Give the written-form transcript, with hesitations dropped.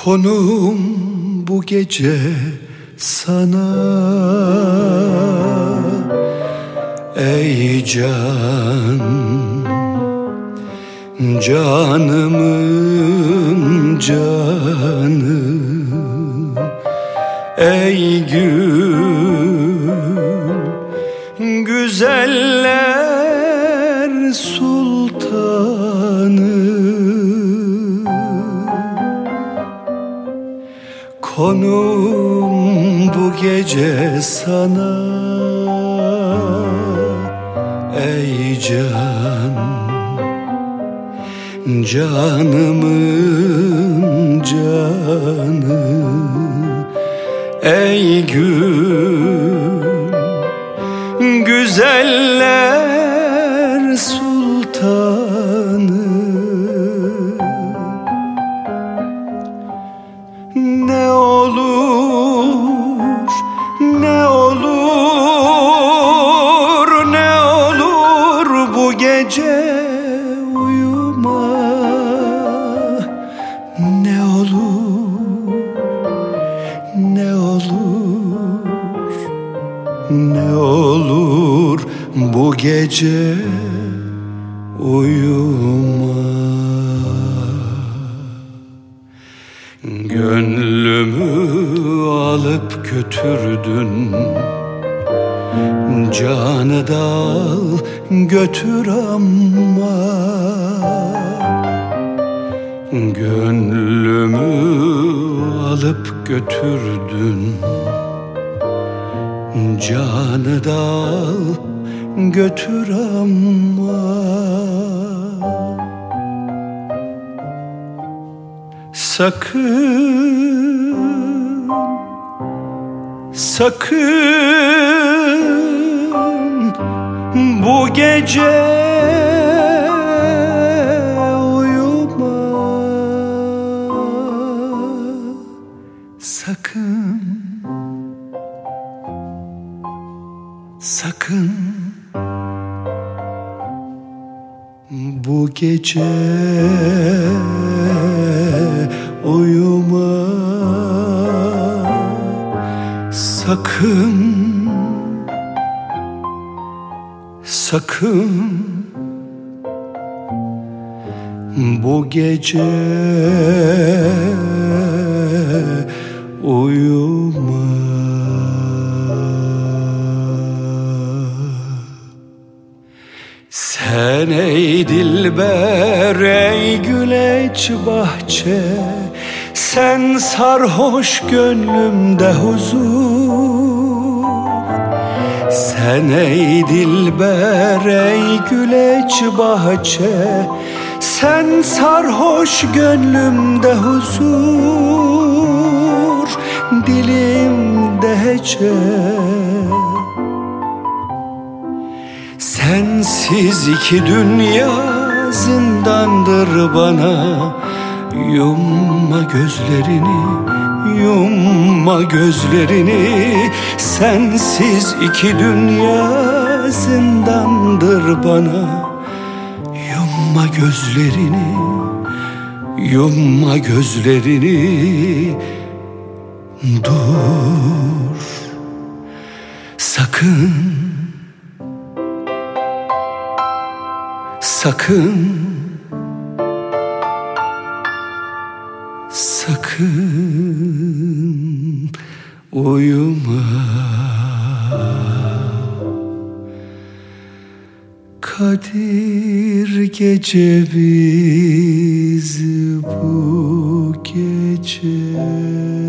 Konum bu gece sana, ey can, canımın canı, ey gül, güzeller sultanı. Konum bu gece sana, ey can, canımın canı, ey gül, güzeller sultanı. Ne olur, ne olur, ne olur bu gece uyuma. Ne olur, ne olur, ne olur bu gece uyuma. Gönlümü alıp götürdün, canı da al götür ama. Gönlümü alıp götürdün, canı da al götür ama. Sakın, sakın bu gece uyuma. Sakın, sakın bu gece uyuma. Sakın, sakın bu gece uyuma. Sen ey dilber, ey güleç bahçe, sen sarhoş gönlümde huzur. Sen ey dilber, ey güleç bahçe, sen sarhoş gönlümde huzur. Dilimde hece, sensiz iki dünya zindandır bana. Yumma gözlerini, yumma gözlerini, sensiz iki dünya zindandır bana. Yumma gözlerini, yumma gözlerini, dur. Sakın, sakın, sakın uyuma. Kadir gece biz bu gece